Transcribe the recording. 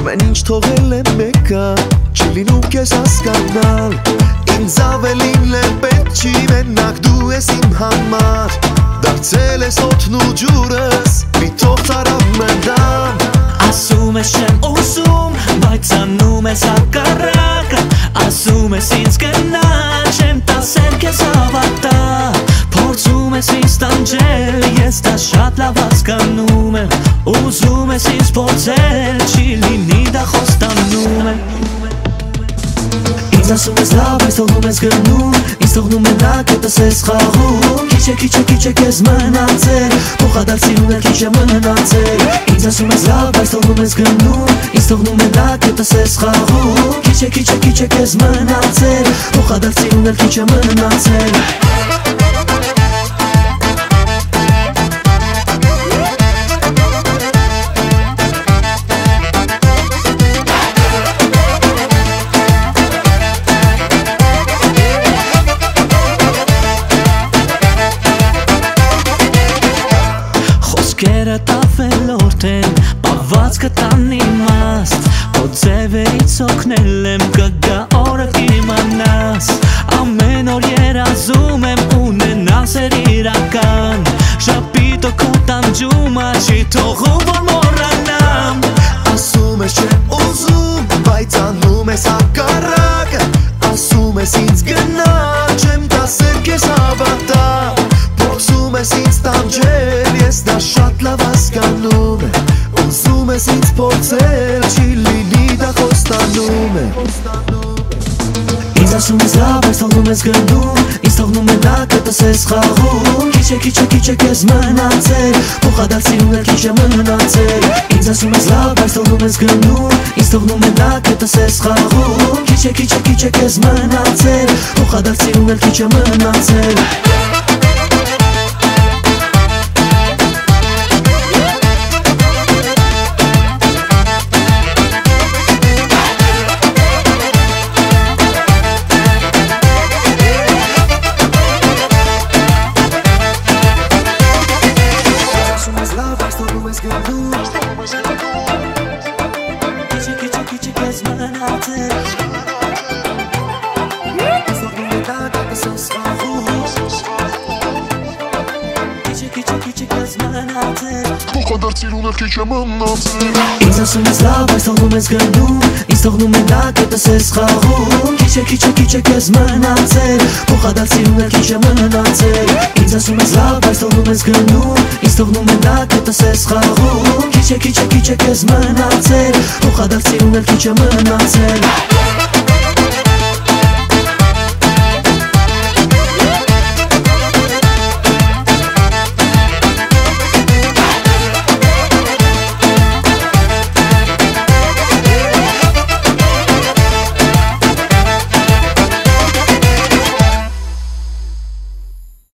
Ամեն ինչ թողել եմ մեկան, չի լինում քեզ հասկանալ Ինձ ավելին է պետք չի մենակ դու ես իմ համար Դարձել ես օդն ու ջուրս, մի թող տարավ մնդան Ասում ես չեմ ուզում, բայց անում ես հակառակը Ասում ես ինձ գնալ, չեմ տասել քեզ հավատա Փորձում ես ինձ տանջել, ես դա շատ լավ հասկանում եմ Ուզում ես ինձ փորձել, չի լինի դա խոստանում եմ Ինձ ասում ես լավ, այս թողնում ես գնում Ինձ թողնում է նա կետս ես խաղում Քիչ է քեզ մնացել Փոխադարձին ունել քիչ է մնացել Ինձ ասում ես լավ, այս թողնում ես գնում Ինձ թողնում է նա կետս ես խաղում Քիչ է քեզ մնացել Փոխադարձին ունել քիչ է մնացել Խոսքերդ ավելորդ են, պահված կտան իմաստ Քո ձևերից օգնել եմ կգա օրը կիմանաս Ամեն օր երազում եմ ունենալ սեր իրական Շապիտո քո տանջումը չի թողում որ մոռանամ Ասում ես չեմ ուզում, բայց անում ես հակառակը Ասում ես ինձ գնալ, չեմ տասել քեզ հավատա Փորձում ես ինձ տանջել, ես դա շատ լավ հասկանում եմ Ուզում ես ինձ փորձել, չի լինի դա խոստանում եմ Ինձ ասում ես լավ, այս թողնում ես գնում Ինձ թողնում է նա կետս ես խաղում Քիչ է քեզ մնացել Փոխադարձին ունել քիչ է մնացել Ինձ ասում ես լավ, այս թողնում ես գնում Ինձ թողնում է նա կետս ես խաղում Քիչ է քեզ մնացել Փոխադարձին ունել քիչ է մնացել Քիչ է քեզ մնացել Ինձ թողնում է նա կետս ես խաղում Քիչ է քեզ մնացել Փոխադարձին ունել քիչ է մնացել Ինձ ասում ես լավ, այս թողնում ես գնում Ինձ թողնում է նա կետս ես խաղում Քիչ է քեզ մնացել Փոխադարձին ունել քիչ է մնացել Ինձ ասում ես լավ, այս թողնում ես գնում Ինձ թողնում է նա կետս ես խաղում Քիչ է քեզ մնացել Փոխադարձին ունել քիչ է մնացել